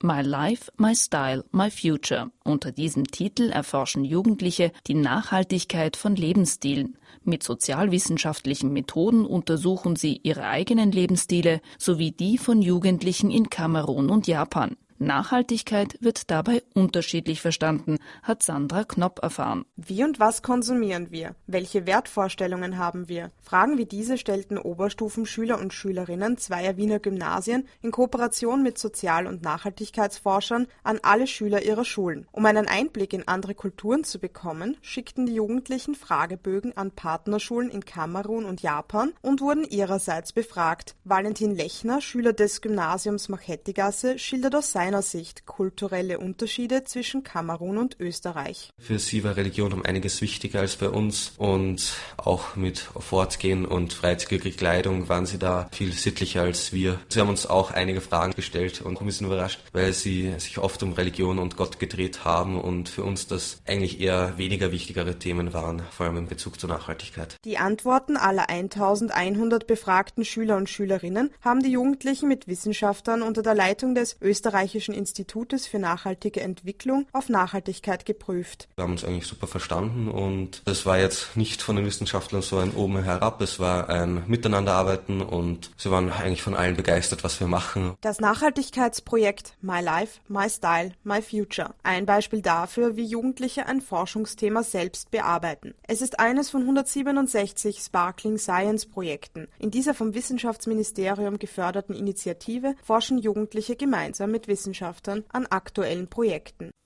My Life, My Style, My Future. Unter diesem Titel erforschen Jugendliche die Nachhaltigkeit von Lebensstilen. Mit sozialwissenschaftlichen Methoden untersuchen sie ihre eigenen Lebensstile sowie die von Jugendlichen in Kamerun und Japan. Nachhaltigkeit wird dabei unterschiedlich verstanden, hat Sandra Knopp erfahren. Wie und was konsumieren wir? Welche Wertvorstellungen haben wir? Fragen wie diese stellten Oberstufenschüler und Schülerinnen zweier Wiener Gymnasien in Kooperation mit Sozial- und Nachhaltigkeitsforschern an alle Schüler ihrer Schulen. Um einen Einblick in andere Kulturen zu bekommen, schickten die Jugendlichen Fragebögen an Partnerschulen in Kamerun und Japan und wurden ihrerseits befragt. Valentin Lechner, Schüler des Gymnasiums Machettigasse, schildert aus seiner Sicht kulturelle Unterschiede zwischen Kamerun und Österreich. Für sie war Religion um einiges wichtiger als bei uns und auch mit Fortgehen und freizügiger Kleidung waren sie da viel sittlicher als wir. Sie haben uns auch einige Fragen gestellt und ein bisschen überrascht, weil sie sich oft um Religion und Gott gedreht haben und für uns das eigentlich eher weniger wichtigere Themen waren, vor allem in Bezug zur Nachhaltigkeit. Die Antworten aller 1100 befragten Schüler und Schülerinnen haben die Jugendlichen mit Wissenschaftlern unter der Leitung des Österreichischen Institutes für nachhaltige Entwicklung auf Nachhaltigkeit geprüft. Wir haben uns eigentlich super verstanden und es war jetzt nicht von den Wissenschaftlern so ein oben herab, es war ein Miteinanderarbeiten und sie waren eigentlich von allen begeistert, was wir machen. Das Nachhaltigkeitsprojekt My Life, My Style, My Future. Ein Beispiel dafür, wie Jugendliche ein Forschungsthema selbst bearbeiten. Es ist eines von 167 Sparkling Science Projekten. In dieser vom Wissenschaftsministerium geförderten Initiative forschen Jugendliche gemeinsam mit Wissenschaftlern an aktuellen Projekten.